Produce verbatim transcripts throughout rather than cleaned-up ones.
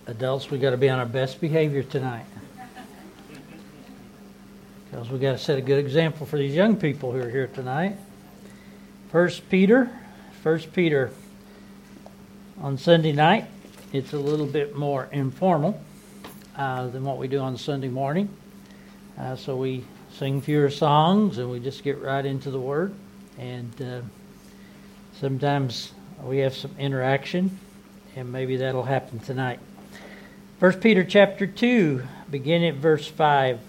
Adults, we got to be on our best behavior tonight, because we got to set a good example for these young people who are here tonight. First Peter, First Peter on Sunday night. It's a little bit more informal uh, than what we do on Sunday morning. Uh, so we sing fewer songs and we just get right into the Word. And uh, sometimes we have some interaction, and maybe that'll happen tonight. First Peter chapter two, beginning at verse five.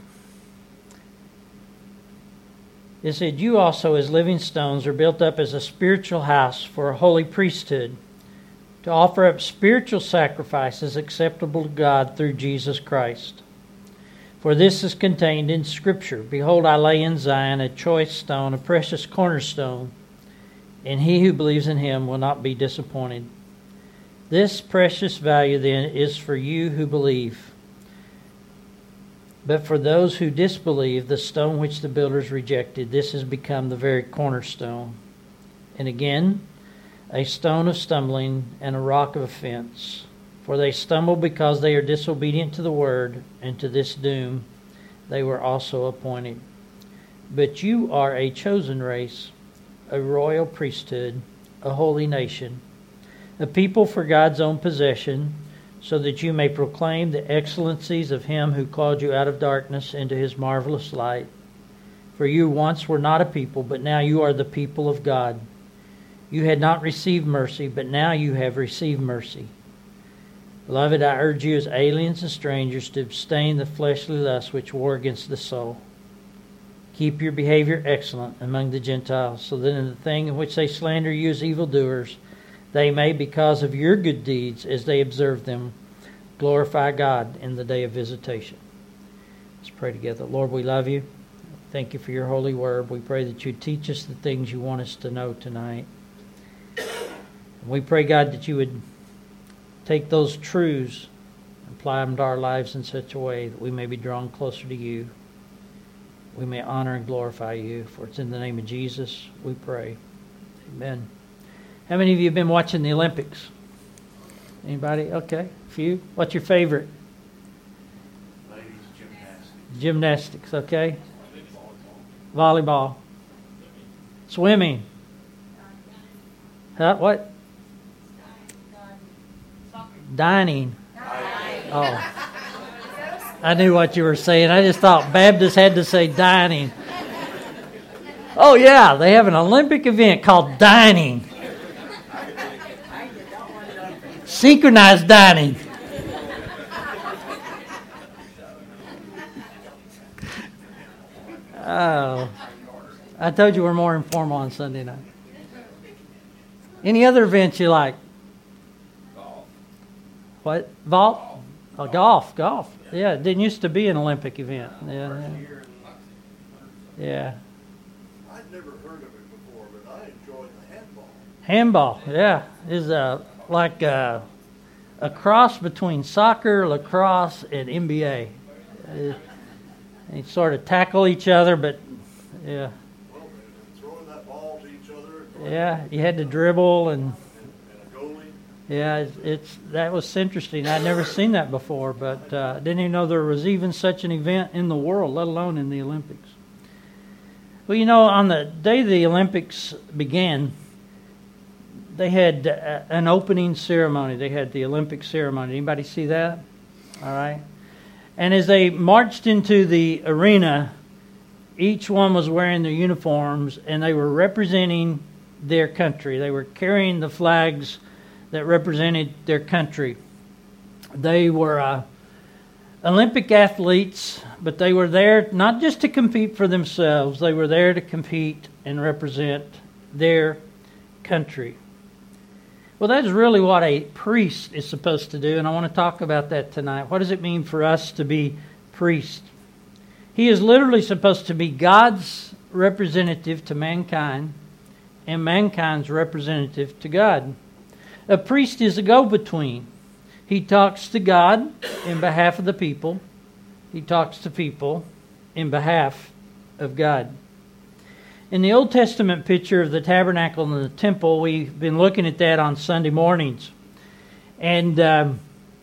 It said, "You also as living stones are built up as a spiritual house for a holy priesthood, to offer up spiritual sacrifices acceptable to God through Jesus Christ. For this is contained in Scripture. Behold, I lay in Zion a choice stone, a precious cornerstone, and he who believes in him will not be disappointed. This precious value then is for you who believe. But for those who disbelieve, the stone which the builders rejected, this has become the very cornerstone. And again, a stone of stumbling and a rock of offense. For they stumble because they are disobedient to the word, and to this doom they were also appointed. But you are a chosen race, a royal priesthood, a holy nation, a people for God's own possession, so that you may proclaim the excellencies of him who called you out of darkness into his marvelous light. For you once were not a people, but now you are the people of God. You had not received mercy, but now you have received mercy. Beloved, I urge you as aliens and strangers to abstain the fleshly lusts which war against the soul. Keep your behavior excellent among the Gentiles, so that in the thing in which they slander you as evildoers, they may, because of your good deeds, as they observe them, glorify God in the day of visitation." Let's pray together. Lord, we love you. Thank you for your holy word. We pray that you teach us the things you want us to know tonight. We pray, God, that you would take those truths and apply them to our lives in such a way that we may be drawn closer to you. We may honor and glorify you. For it's in the name of Jesus we pray. Amen. How many of you have been watching the Olympics? Anybody? Okay, a few. What's your favorite? Ladies gymnastics. Gymnastics, okay. Volleyball. Volleyball. Swimming. Huh? What? Dining. Oh. I knew what you were saying. I just thought Baptists had to say dining. Oh, yeah, they have an Olympic event called dining. Synchronized dining. Oh, I told you we're more informal on Sunday night. Any other events you like? Golf. What? Vault? Oh, golf, golf. Yeah, it didn't used to be an Olympic event. Yeah, yeah. Yeah. I'd never heard of it before, but I enjoyed the handball. Handball, yeah, is uh, like uh, a cross between soccer, lacrosse, and N B A. Uh, they sort of tackle each other, but yeah. Well, and throwing that ball to each other. Yeah, you had to dribble and. And a goalie. Yeah, it's, it's that was interesting. I'd never seen that before, but uh, I didn't even know there was even such an event in the world, let alone in the Olympics. Well, you know, on the day the Olympics began, they had uh, an opening ceremony. They had the Olympic ceremony. Anybody see that? All right. And as they marched into the arena, each one was wearing their uniforms, and they were representing their country. They were carrying the flags that represented their country. They were uh, Olympic athletes, but they were there not just to compete for themselves. They were there to compete and represent their country. Well, that's really what a priest is supposed to do, and I want to talk about that tonight. What does it mean for us to be priests? He is literally supposed to be God's representative to mankind and mankind's representative to God. A priest is a go-between. He talks to God in behalf of the people. He talks to people in behalf of God. In the Old Testament picture of the tabernacle and the temple, we've been looking at that on Sunday mornings. And um,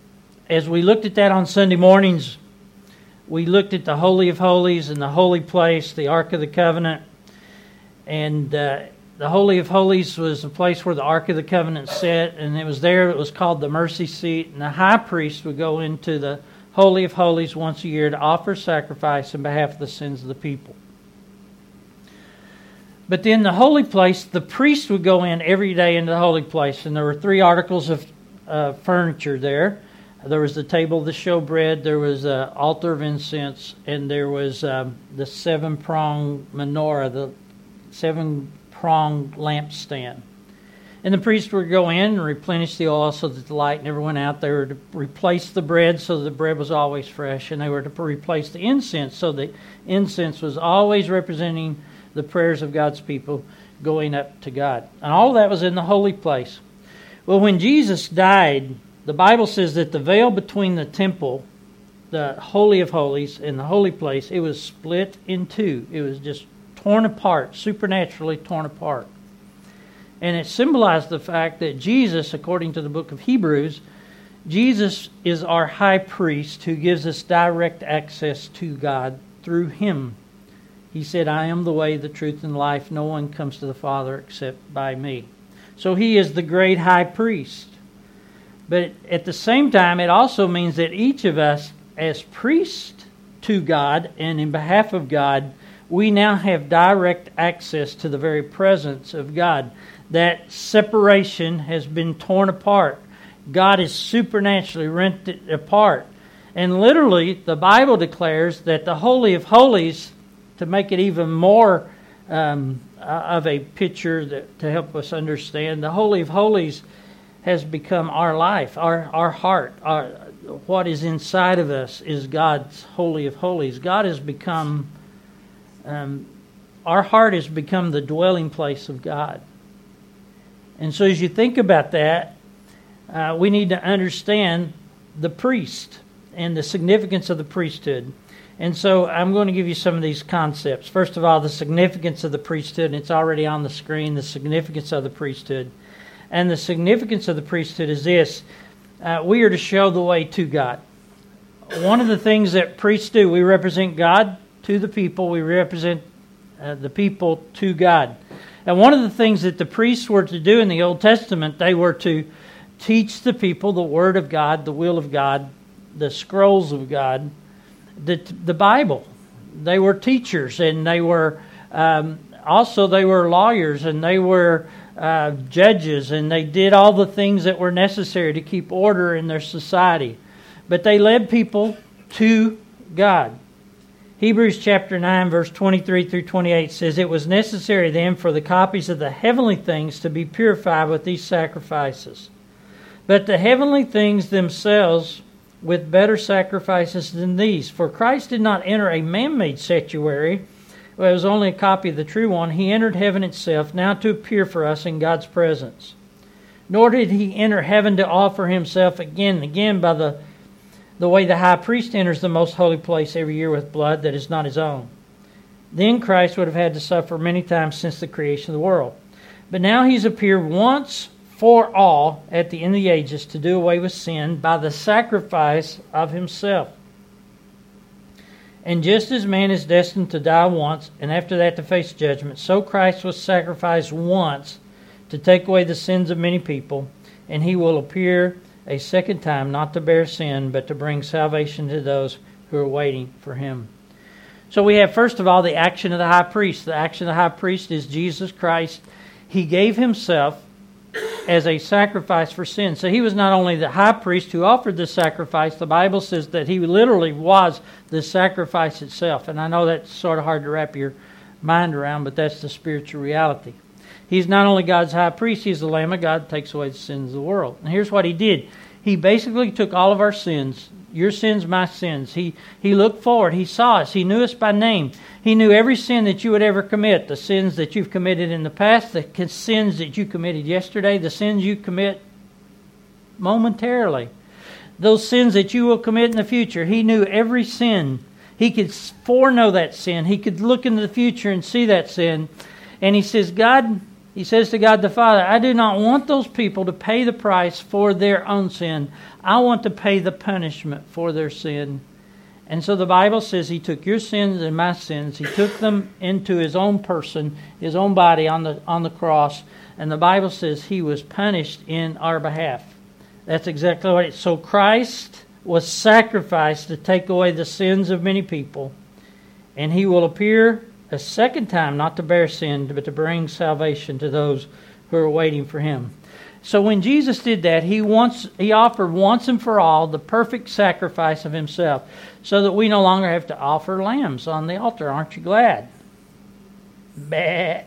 as we looked at that on Sunday mornings, we looked at the Holy of Holies and the holy place, the Ark of the Covenant. And uh, the Holy of Holies was the place where the Ark of the Covenant sat, and it was there, it was called the mercy seat. And the high priest would go into the Holy of Holies once a year to offer sacrifice on behalf of the sins of the people. But then the holy place, the priest would go in every day into the holy place, and there were three articles of uh, furniture there. There was the table of the showbread, there was an altar of incense, and there was um, the seven-pronged menorah, the seven-pronged lampstand. And the priest would go in and replenish the oil so that the light never went out. They were to replace the bread so that the bread was always fresh, and they were to replace the incense so the incense was always representing the prayers of God's people going up to God. And all of that was in the holy place. Well, when Jesus died, the Bible says that the veil between the temple, the Holy of Holies, and the holy place, it was split in two. It was just torn apart, supernaturally torn apart. And it symbolized the fact that Jesus, according to the book of Hebrews, Jesus is our high priest who gives us direct access to God through Him. He said, I am the way, the truth, and life. No one comes to the Father except by me. So He is the great high priest. But at the same time, it also means that each of us, as priests to God and in behalf of God, we now have direct access to the very presence of God. That separation has been torn apart. God is supernaturally rent it apart. And literally, the Bible declares that the Holy of Holies, to make it even more um, of a picture that, to help us understand, the Holy of Holies has become our life, our, our heart. Our, what is inside of us is God's Holy of Holies. God has become, um, our heart has become the dwelling place of God. And so as you think about that, uh, we need to understand the priest and the significance of the priesthood. And so I'm going to give you some of these concepts. First of all, the significance of the priesthood, and it's already on the screen, the significance of the priesthood. And the significance of the priesthood is this. Uh, we are to show the way to God. One of the things that priests do, we represent God to the people. We represent uh, the people to God. And one of the things that the priests were to do in the Old Testament, they were to teach the people the Word of God, the will of God, the scrolls of God, the, the Bible. They were teachers, and they were um, also they were lawyers, and they were uh, judges, and they did all the things that were necessary to keep order in their society. But they led people to God. Hebrews chapter nine, verse twenty-three through twenty-eight says, It was necessary then for the copies of the heavenly things to be purified with these sacrifices. But the heavenly things themselves with better sacrifices than these. For Christ did not enter a man-made sanctuary. Well, it was only a copy of the true one. He entered heaven itself, now to appear for us in God's presence. Nor did He enter heaven to offer Himself again and again by the, the way the high priest enters the most holy place every year with blood that is not His own. Then Christ would have had to suffer many times since the creation of the world. But now He's appeared once for all at the end of the ages to do away with sin by the sacrifice of Himself. And just as man is destined to die once and after that to face judgment, so Christ was sacrificed once to take away the sins of many people, and He will appear a second time, not to bear sin, but to bring salvation to those who are waiting for Him. So we have, first of all, the action of the high priest. The action of the high priest is Jesus Christ. He gave Himself as a sacrifice for sin. So He was not only the high priest who offered the sacrifice, the Bible says that He literally was the sacrifice itself. And I know that's sort of hard to wrap your mind around, but that's the spiritual reality. He's not only God's high priest, He's the Lamb of God that takes away the sins of the world. And here's what He did. He basically took all of our sins, your sins, my sins. He, he looked forward. He saw us. He knew us by name. He knew every sin that you would ever commit, the sins that you've committed in the past, the sins that you committed yesterday, the sins you commit momentarily, those sins that you will commit in the future. He knew every sin. He could foreknow that sin. He could look into the future and see that sin. And He says, God, He says to God the Father, I do not want those people to pay the price for their own sin. I want to pay the punishment for their sin. And so the Bible says He took your sins and my sins. He took them into His own person, His own body on the on the cross. And the Bible says He was punished in our behalf. That's exactly what it is. So Christ was sacrificed to take away the sins of many people. And He will appear a second time, not to bear sin, but to bring salvation to those who are waiting for Him. So when Jesus did that, He wants, He offered once and for all the perfect sacrifice of Himself, so that we no longer have to offer lambs on the altar. Aren't you glad? Bah.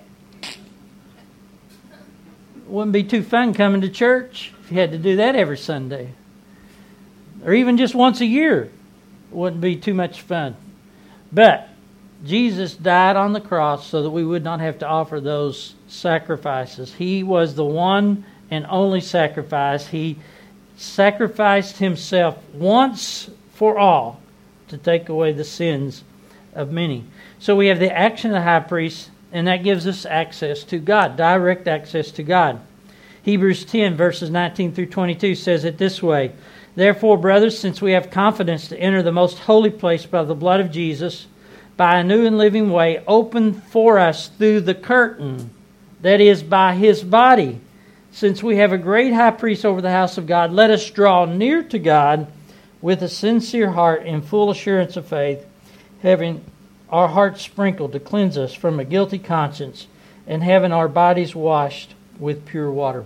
Wouldn't be too fun coming to church if you had to do that every Sunday. Or even just once a year. Wouldn't be too much fun. But Jesus died on the cross so that we would not have to offer those sacrifices. He was the one and only sacrifice. He sacrificed Himself once for all to take away the sins of many. So we have the action of the high priest, and that gives us access to God, direct access to God. Hebrews ten, verses nineteen through twenty-two says it this way, Therefore, brothers, since we have confidence to enter the most holy place by the blood of Jesus, by a new and living way opened for us through the curtain, that is, by His body. Since we have a great high priest over the house of God, let us draw near to God with a sincere heart in full assurance of faith, having our hearts sprinkled to cleanse us from a guilty conscience, and having our bodies washed with pure water.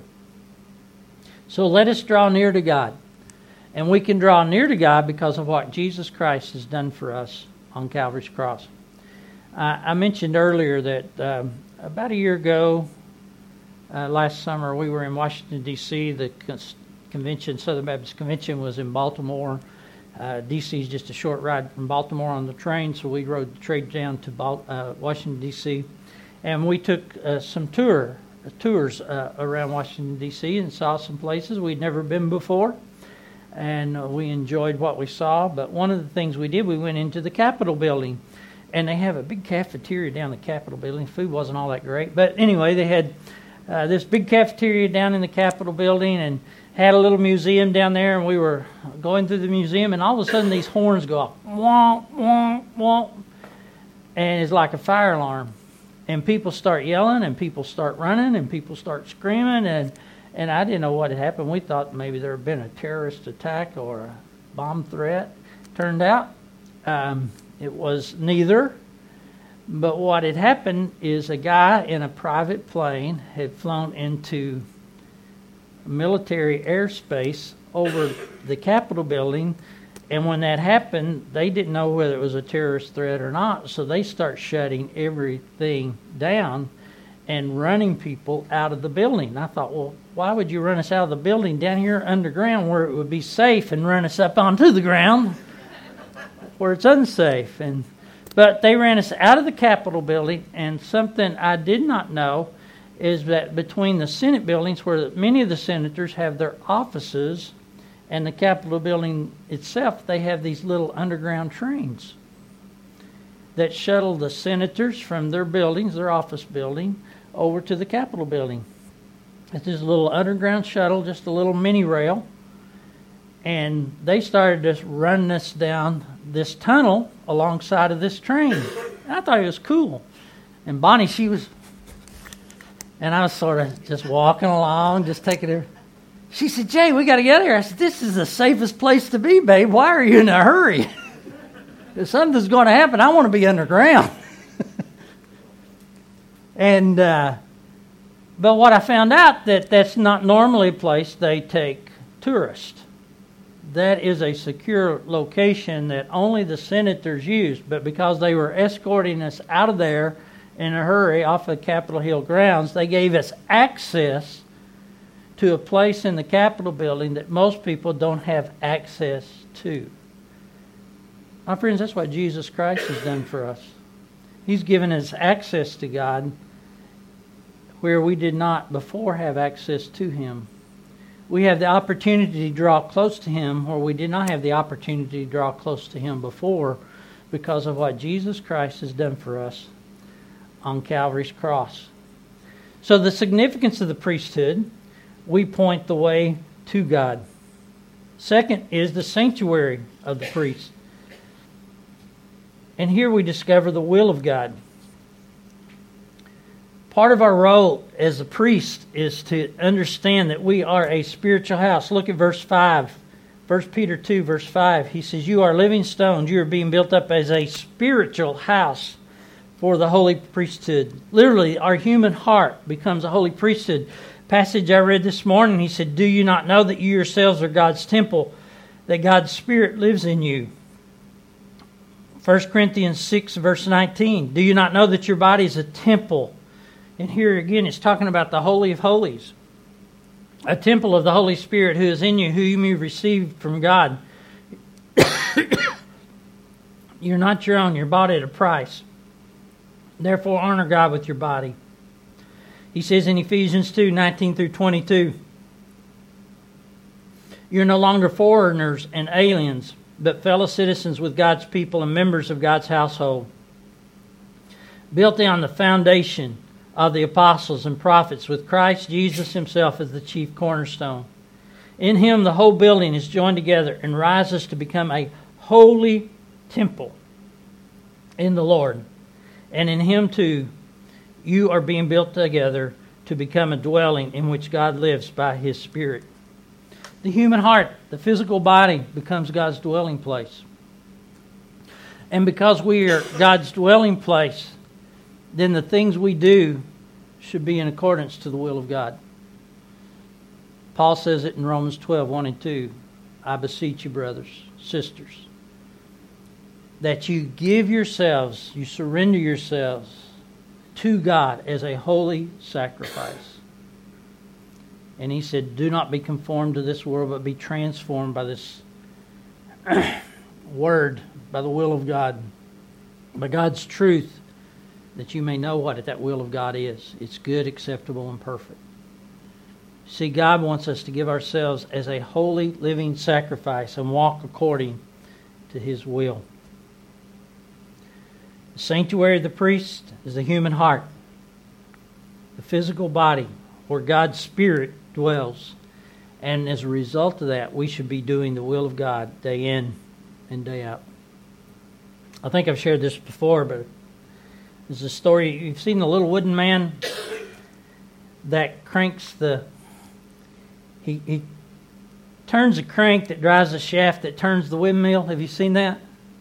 So let us draw near to God. And we can draw near to God because of what Jesus Christ has done for us on Calvary's cross. Uh, I mentioned earlier that um, about a year ago, uh, last summer, we were in Washington, D C The convention, Southern Baptist Convention, was in Baltimore. Uh, D C is just a short ride from Baltimore on the train, so we rode the train down to Bal- uh, Washington, D C And we took uh, some tour tours uh, around Washington, D C and saw some places we'd never been before. And uh, we enjoyed what we saw. But one of the things we did, we went into the Capitol building. And they have a big cafeteria down the Capitol building. Food wasn't all that great. But anyway, they had uh, this big cafeteria down in the Capitol building and had a little museum down there. And we were going through the museum, and all of a sudden these horns go off. Womp, womp, womp. And it's like a fire alarm. And people start yelling, and people start running, and people start screaming. And And I didn't know what had happened. We thought maybe there had been a terrorist attack or a bomb threat. Turned out um, it was neither. But what had happened is a guy in a private plane had flown into military airspace over the Capitol building. And when that happened, they didn't know whether it was a terrorist threat or not. So they start shutting everything down and running people out of the building. And I thought, well, why would you run us out of the building down here underground where it would be safe, and run us up onto the ground where it's unsafe? And but they ran us out of the Capitol building, and something I did not know is that between the Senate buildings, where many of the senators have their offices, and the Capitol building itself, they have these little underground trains that shuttle the senators from their buildings, their office building, over to the Capitol building. It's this little underground shuttle, just a little mini rail. And they started just running us down this tunnel alongside of this train. And I thought it was cool. And Bonnie, she was, and I was sort of just walking along, just taking her. She said, Jay, we got to get out of here. I said, this is the safest place to be, babe. Why are you in a hurry? If something's going to happen, I want to be underground. and uh, but what I found out, that that's not normally a place they take tourists. That is a secure location that only the senators use. But because they were escorting us out of there in a hurry off of Capitol Hill grounds, they gave us access to a place in the Capitol building that most people don't have access to. My friends, that's what Jesus Christ has done for us. He's given us access to God where we did not before have access to Him. We have the opportunity to draw close to Him where we did not have the opportunity to draw close to Him before, because of what Jesus Christ has done for us on Calvary's cross. So the significance of the priesthood, we point the way to God. Second is the sanctuary of the priest. And here we discover the will of God. Part of our role as a priest is to understand that we are a spiritual house. Look at verse five. First Peter two, verse five. He says, you are living stones. You are being built up as a spiritual house for the holy priesthood. Literally, our human heart becomes a holy priesthood. Passage I read this morning, he said, do you not know that you yourselves are God's temple, that God's Spirit lives in you? First Corinthians six, verse nineteen. Do you not know that your body is a temple? And here again, it's talking about the Holy of Holies. A temple of the Holy Spirit who is in you, whom you received from God. You're not your own. You're bought at a price. Therefore, honor God with your body. He says in Ephesians two, nineteen through twenty-two, you're no longer foreigners and aliens, but fellow citizens with God's people and members of God's household. Built on the foundation of the apostles and prophets, with Christ Jesus himself as the chief cornerstone. In him the whole building is joined together and rises to become a holy temple in the Lord. And in him too you are being built together to become a dwelling in which God lives by his Spirit. The human heart, the physical body, becomes God's dwelling place. And because we are God's dwelling place, then the things we do should be in accordance to the will of God. Paul says it in Romans twelve, one and two. I beseech you, brothers, sisters, that you give yourselves, you surrender yourselves to God as a holy sacrifice. And he said, do not be conformed to this world, but be transformed by this word, by the will of God, by God's truth, that you may know what that will of God is. It's good, acceptable, and perfect. See, God wants us to give ourselves as a holy living sacrifice and walk according to his will. The sanctuary of the priest is the human heart, the physical body where God's Spirit dwells. And as a result of that, we should be doing the will of God day in and day out. I think I've shared this before, but there's a story. You've seen the little wooden man that cranks the... He, he turns a crank that drives a shaft that turns the windmill. Have you seen that?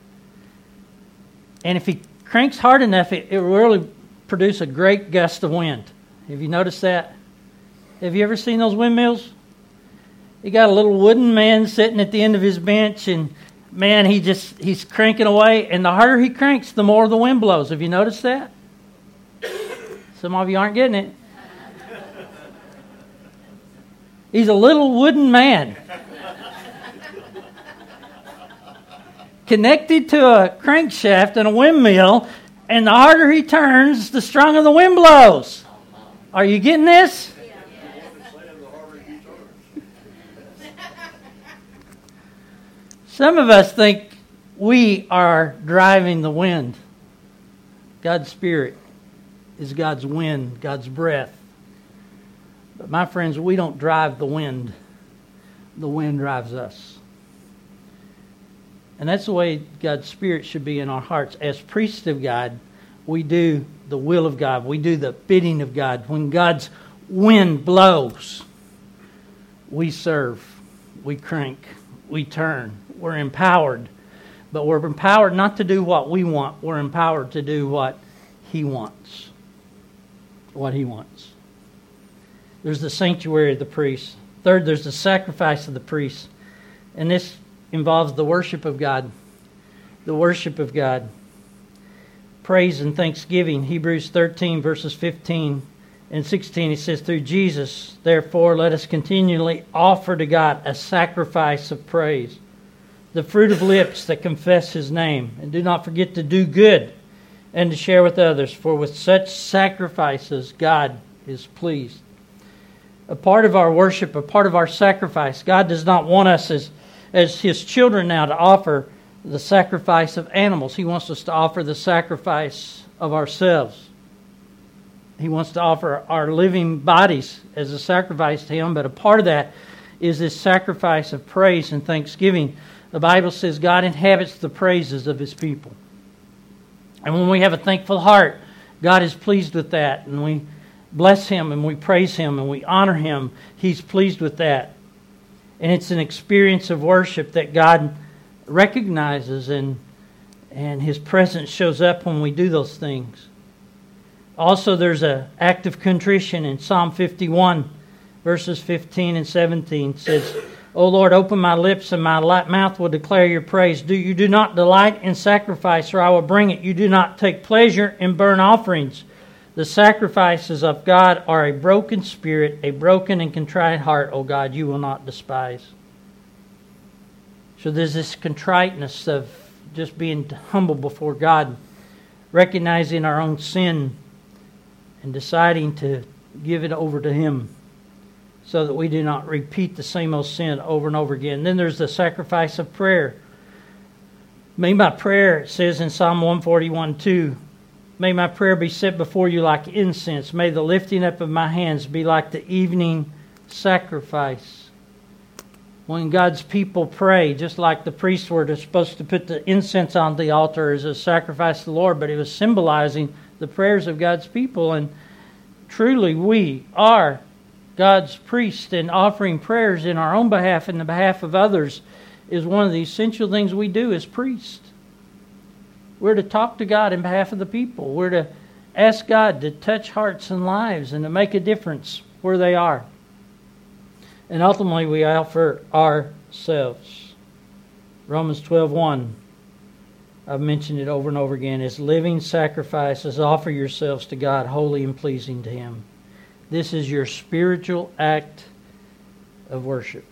And if he cranks hard enough, it, it will really produce a great gust of wind. Have you noticed that? Have you ever seen those windmills? You got a little wooden man sitting at the end of his bench, and man, he just he's cranking away, and the harder he cranks, the more the wind blows. Have you noticed that? Some of you aren't getting it. He's a little wooden man connected to a crankshaft and a windmill, and the harder he turns, the stronger the wind blows. Are you getting this? Some of us think we are driving the wind. God's Spirit is God's wind, God's breath. But my friends, we don't drive the wind. The wind drives us. And that's the way God's Spirit should be in our hearts. As priests of God, we do the will of God. We do the bidding of God. When God's wind blows, we serve, we crank, we turn. We're empowered. But we're empowered not to do what we want. We're empowered to do what He wants. What He wants. There's the sanctuary of the priest. Third, there's the sacrifice of the priest. And this involves the worship of God. The worship of God. Praise and thanksgiving. Hebrews thirteen, verses fifteen and sixteen. It says, through Jesus, therefore, let us continually offer to God a sacrifice of praise, the fruit of lips that confess His name. And do not forget to do good and to share with others, for with such sacrifices God is pleased. A part of our worship, a part of our sacrifice, God does not want us as, as His children now to offer the sacrifice of animals. He wants us to offer the sacrifice of ourselves. He wants to offer our living bodies as a sacrifice to Him, but a part of that is this sacrifice of praise and thanksgiving. The Bible says God inhabits the praises of His people. And when we have a thankful heart, God is pleased with that. And we bless Him and we praise Him and we honor Him. He's pleased with that. And it's an experience of worship that God recognizes, and, and His presence shows up when we do those things. Also, there's an act of contrition in Psalm fifty-one, verses fifteen and seventeen. It says, O Lord, open my lips, and my mouth will declare your praise. Do you do not delight in sacrifice, or I will bring it. You do not take pleasure in burnt offerings. The sacrifices of God are a broken spirit, a broken and contrite heart, O God, you will not despise. So there's this contriteness of just being humble before God, recognizing our own sin, and deciding to give it over to Him so that we do not repeat the same old sin over and over again. Then there's the sacrifice of prayer. May my prayer, it says in Psalm one forty-one two, may my prayer be set before you like incense. May the lifting up of my hands be like the evening sacrifice. When God's people pray, just like the priests were supposed to put the incense on the altar as a sacrifice to the Lord, but it was symbolizing the prayers of God's people. And truly we are God's priests, and offering prayers in our own behalf and the behalf of others is one of the essential things we do as priests. We're to talk to God in behalf of the people. We're to ask God to touch hearts and lives and to make a difference where they are. And ultimately we offer ourselves. Romans twelve one. I've mentioned it over and over again. As living sacrifices, offer yourselves to God, holy and pleasing to Him. This is your spiritual act of worship.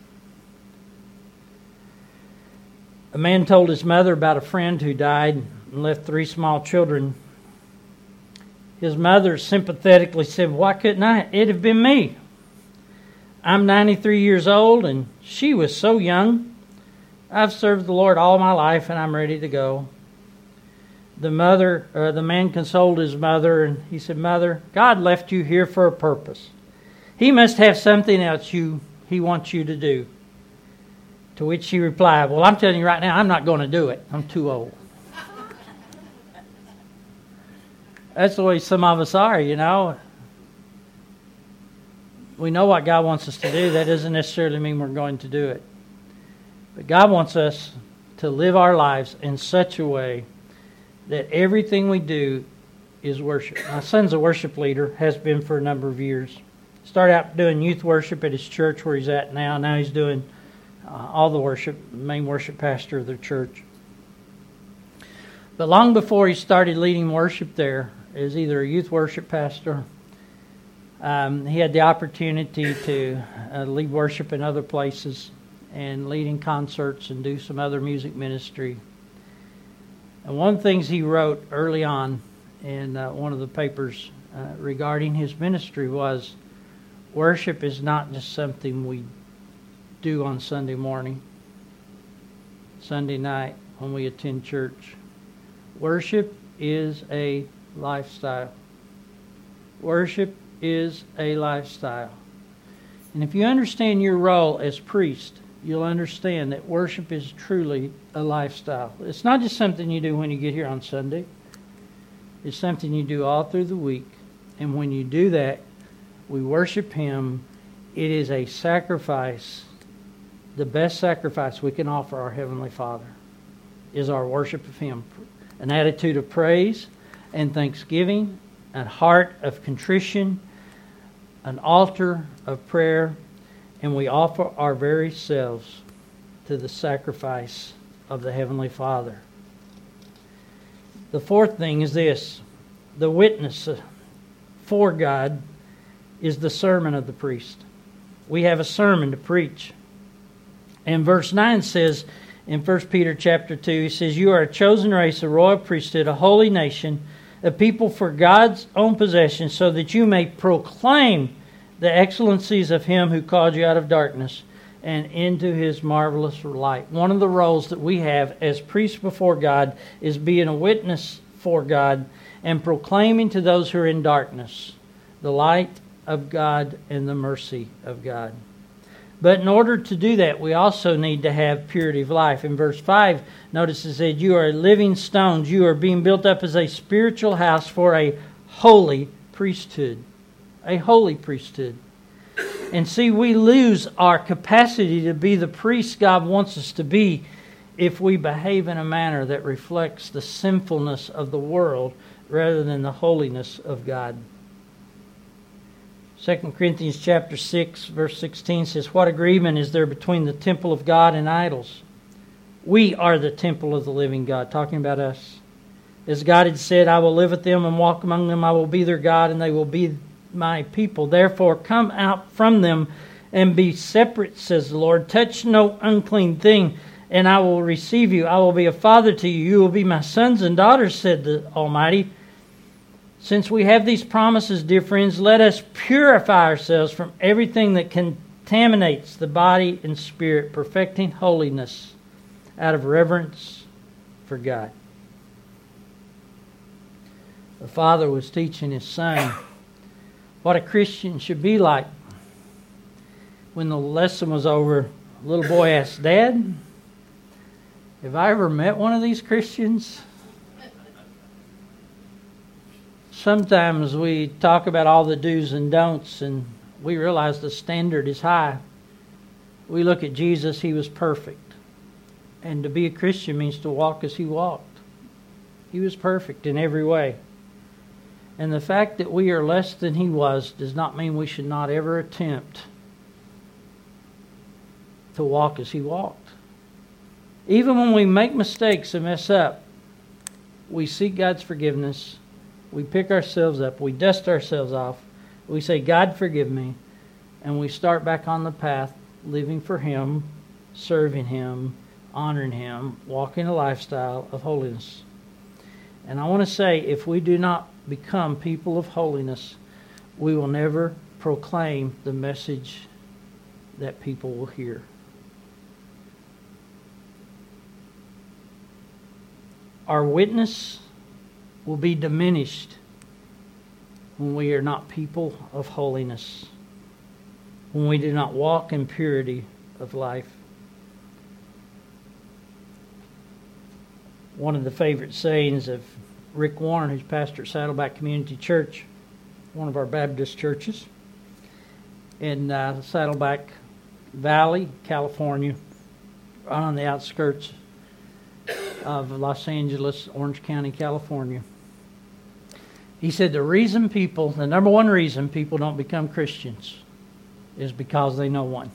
A man told his mother about a friend who died and left three small children. His mother sympathetically said, why couldn't I? It'd have been me. I'm ninety-three years old and she was so young. I've served the Lord all my life and I'm ready to go. The mother, uh, the man consoled his mother, and he said, Mother, God left you here for a purpose. He must have something else you He wants you to do. To which she replied, well, I'm telling you right now, I'm not going to do it. I'm too old. That's the way some of us are, you know. We know what God wants us to do. That doesn't necessarily mean we're going to do it. But God wants us to live our lives in such a way that everything we do is worship. My son's a worship leader, has been for a number of years. Started out doing youth worship at his church where he's at now. Now he's doing uh, all the worship, main worship pastor of the church. But long before he started leading worship there, as either a youth worship pastor, um, he had the opportunity to uh, lead worship in other places and leading concerts and do some other music ministry. And one of the things he wrote early on in uh, one of the papers uh, regarding his ministry was, worship is not just something we do on Sunday morning, Sunday night when we attend church. Worship is a lifestyle. Worship is a lifestyle. And if you understand your role as priest, you'll understand that worship is truly a lifestyle. It's not just something you do when you get here on Sunday. It's something you do all through the week. And when you do that, we worship Him. It is a sacrifice. The best sacrifice we can offer our Heavenly Father is our worship of Him. An attitude of praise and thanksgiving, a heart of contrition, an altar of prayer, and we offer our very selves to the sacrifice of the Heavenly Father. The fourth thing is this. The witness for God is the sermon of the priest. We have a sermon to preach. And verse nine says in First Peter chapter two, he says, you are a chosen race, a royal priesthood, a holy nation, a people for God's own possession, so that you may proclaim the excellencies of Him who called you out of darkness and into His marvelous light. One of the roles that we have as priests before God is being a witness for God and proclaiming to those who are in darkness the light of God and the mercy of God. But in order to do that, we also need to have purity of life. In verse five, notice it said, you are living stones. You are being built up as a spiritual house for a holy priesthood. A holy priesthood. And see, we lose our capacity to be the priests God wants us to be if we behave in a manner that reflects the sinfulness of the world rather than the holiness of God. Second Corinthians chapter six, verse sixteen says, what agreement is there between the temple of God and idols? We are the temple of the living God, talking about us. As God had said, I will live with them and walk among them. I will be their God, and they will be my people. Therefore, come out from them and be separate, says the Lord. Touch no unclean thing, and I will receive you. I will be a father to you. You will be my sons and daughters, said the Almighty. Since we have these promises, dear friends, let us purify ourselves from everything that contaminates the body and spirit, perfecting holiness out of reverence for God. The father was teaching his son what a Christian should be like. When the lesson was over, the little boy asked, Dad, have I ever met one of these Christians? Sometimes we talk about all the do's and don'ts, and we realize the standard is high. We look at Jesus, he was perfect. And to be a Christian means to walk as he walked. He was perfect in every way. And the fact that we are less than he was does not mean we should not ever attempt to walk as he walked. Even when we make mistakes and mess up, we seek God's forgiveness. We pick ourselves up. We dust ourselves off. We say, God, forgive me. And we start back on the path, living for him, serving him, honoring him, walking a lifestyle of holiness. And I want to say, if we do not become people of holiness, we will never proclaim the message that people will hear. Our witness will be diminished when we are not people of holiness, when we do not walk in purity of life. One of the favorite sayings of Rick Warren, who's pastor at Saddleback Community Church, one of our Baptist churches in uh, Saddleback Valley, California, right on the outskirts of Los Angeles, Orange County, California. He said the reason people, the number one reason people don't become Christians is because they know one.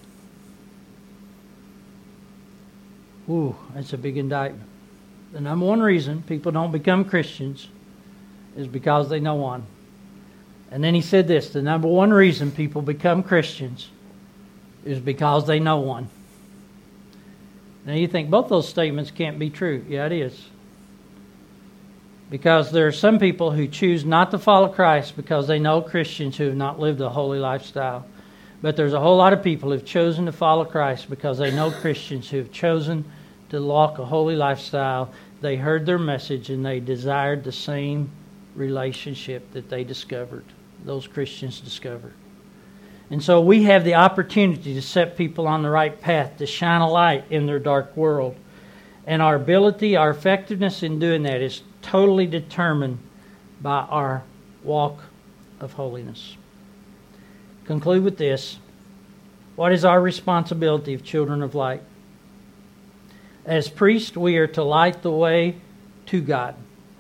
Ooh, that's a big indictment. The number one reason people don't become Christians is because they know one. And then he said this, the number one reason people become Christians is because they know one. Now you think both those statements can't be true. Yeah, it is. Because there are some people who choose not to follow Christ because they know Christians who have not lived a holy lifestyle. But there's a whole lot of people who have chosen to follow Christ because they know Christians who have chosen to walk a holy lifestyle. They heard their message and they desired the same relationship that they discovered, those Christians discovered. And so we have the opportunity to set people on the right path, to shine a light in their dark world. And our ability, our effectiveness in doing that is totally determined by our walk of holiness. Conclude with this. What is our responsibility of children of light? As priests, we are to light the way to God.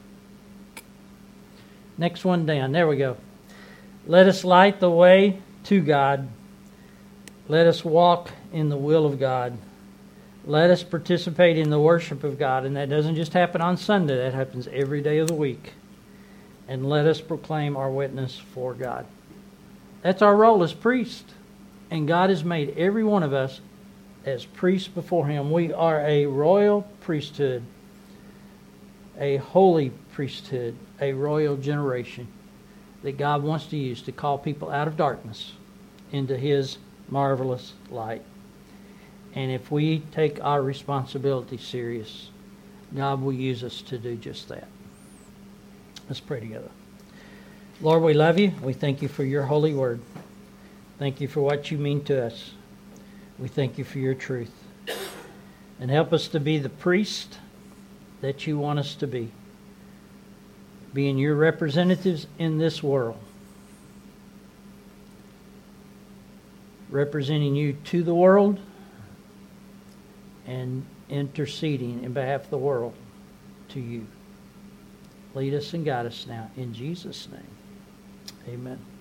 Next one down. There we go. Let us light the way to God. Let us walk in the will of God. Let us participate in the worship of God. And that doesn't just happen on Sunday. That happens every day of the week. And let us proclaim our witness for God. That's our role as priests. And God has made every one of us as priests before Him. We are a royal priesthood, a holy priesthood, a royal generation that God wants to use to call people out of darkness into His marvelous light. And if we take our responsibility serious, God will use us to do just that. Let's pray together. Lord, we love you. We thank you for your holy word. Thank you for what you mean to us. We thank you for your truth. And help us to be the priest that you want us to be. Being your representatives in this world. Representing you to the world and interceding in behalf of the world to you. Lead us and guide us now. In Jesus' name. Amen.